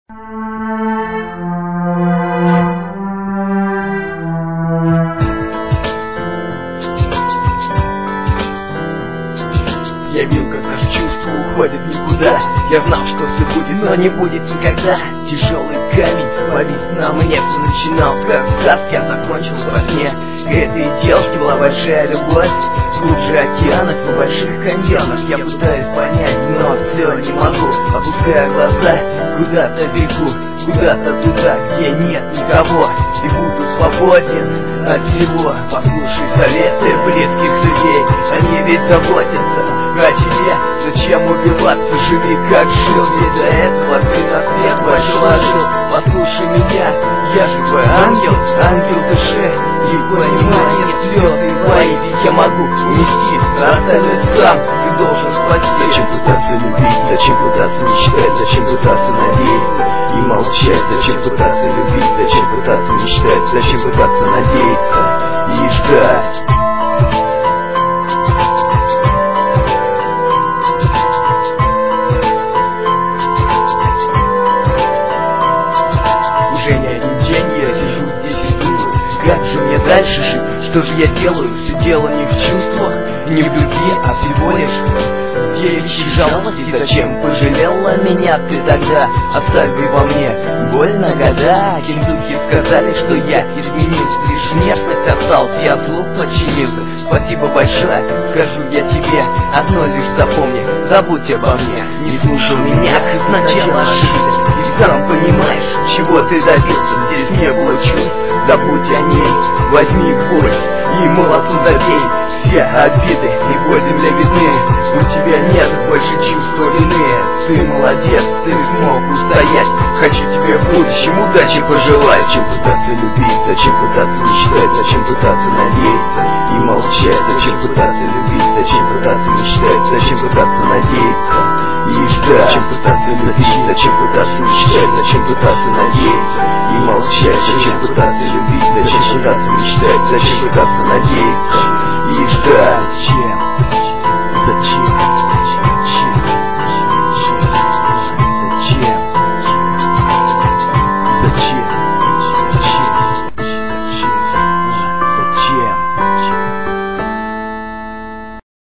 Я видел, как наше чувство уходит никуда. Я знал, что все будет, но не будет никогда. Тяжелый камень повис на мне. Все начиналось как в сказке, а закончилось во сне. К этой девушке была большая любовь. Глубже океанов и больших каньонов. Я пытаюсь понять, но все не могу. Опуская глаза, куда-то бегу. Куда-то туда, где нет никого. И буду свободен от всего. Послушай советы близких людей. Они ведь заботятся о тебе. Зачем убиваться, живи как жил. Ведь до этого ты на свет положил. Послушай меня, я же твой ангел, ангел души. И понимание слезы твои ведь я могу унести. Остальное сам ты должен спасти. Зачем пытаться любить, зачем пытаться мечтать, зачем пытаться надеяться и молчать? Зачем пытаться любить, зачем пытаться мечтать, зачем пытаться надеяться и ждать? Уже не один день я сижу здесь и думаю, как же мне дальше жить? Что же я делаю? Все дело не в чувствах, не в любви, а всего лишь в девичьей жалости. Зачем пожалела меня ты тогда, оставив во мне боль на года? Кентукки сказали, что я изменился, лишь внешность осталась, я злу подчинился. Спасибо большое, скажу я тебе, одно лишь запомни, забудь обо мне. Не слушал меня, как сначала ошибся, и сам понимаешь, чего ты добился. Здесь не было чувств, забудь о ней, возьми кость и молотом забей все обиды, его земля видны. У тебя нет больше чувства вины. Ты молодец, ты смог устоять. Хочу тебе в будущем удачи пожелать. Зачем пытаться любить, зачем пытаться мечтать, зачем пытаться надеяться и молчать? Зачем пытаться любить, зачем пытаться мечтать, зачем пытаться надеяться и ждать? Зачем пытаться любить, зачем пытаться мечтать, зачем пытаться надеяться и молчать? Зачем пытаться любить, зачем пытаться мечтать, зачем пытаться надеяться и ждать? Зачем?